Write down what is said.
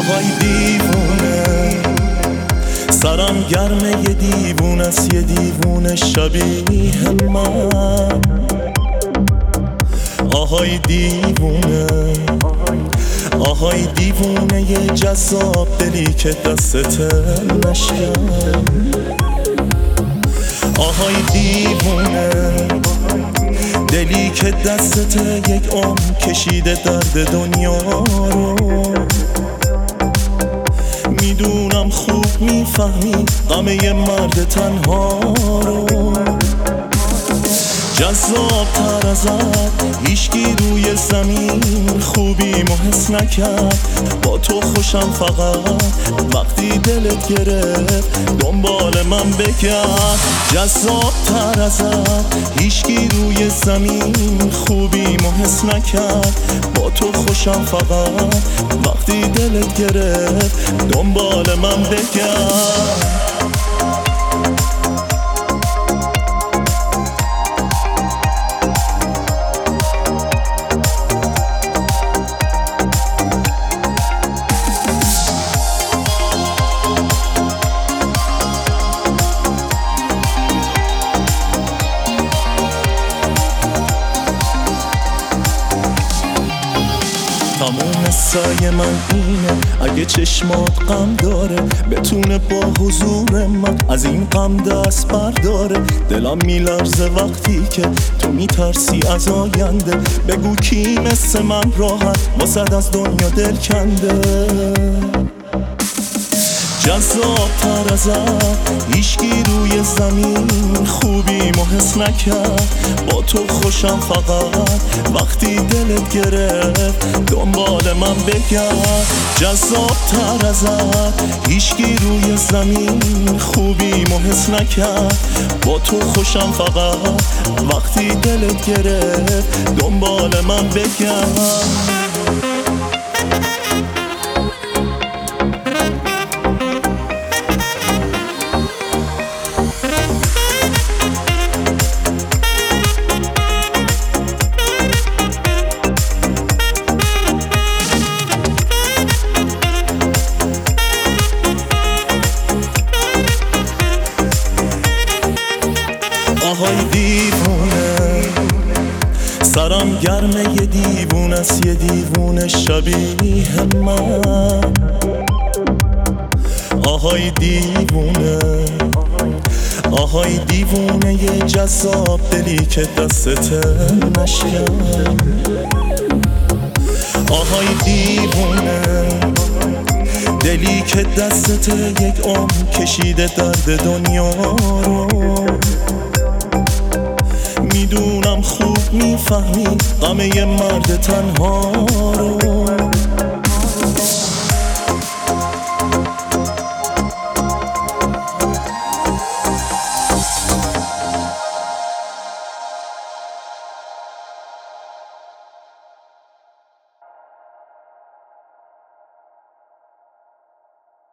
آهای دیوونه، سرم گرمه یه دیوونه است، یه دیوونه شبیه من. آهای دیوونه، آهای دیوونه یه جذاب دلی که دستت نشکن. آهای دیوونه، دلی که دستت یک عمر کشیده درد دنیا رو. میدونم خوب میفهمی غم یه مرد تنها رو. جذاب تر ازت هیچکی روی زمین خوبیمو حس نکرد. با تو خوشم فقط وقتی دلت گرفت دنبال من بگرد. جذاب تر ازت هیچکی روی زمین خوبیمو حس نکرد. با تو خوشم فقط وقتی دلت گرفت دنبال من بگرد. تموم سعی من اینه اگه چشمات غم داره بتونه با حضور من از این غم دست برداره. دلم میلرزه وقتی که تو میترسی از آینده. بگو کی مثل من راحت واسد از دنیا دل کنده. جذاب تر ازت هیچکی روی زمین خوبیمو حس نکرد. با تو خوشم فقط وقتی دلت گرفت دنبال من بگرد. جذاب تر ازت هیچکی روی زمین خوبیمو حس نکرد. با تو خوشم فقط وقتی دلت گرفت دنبال من بگرد. آهای دیوونه، سرم گرمه یه دیوونه است، یه دیوونه شبیه من. آهای دیوونه، آهای دیوونه یه جذاب دلی که دستت نشکن. آهای دیوونه، دلی که دستت یک عمر کشیده درد دنیا رو. میدونم خوب میفهمی غم یه مرد تنها رو.